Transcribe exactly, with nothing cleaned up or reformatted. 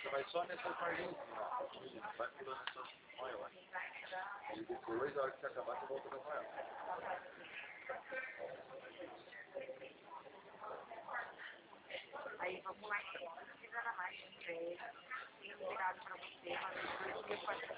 Você vai só nessas margens, vai pulando essas maiores. E depois, a hora que você acabar, você volta nas maiores. Aí vamos lá, não precisa mais de três, tenho virado para você, mas dois mil e quatrocentos.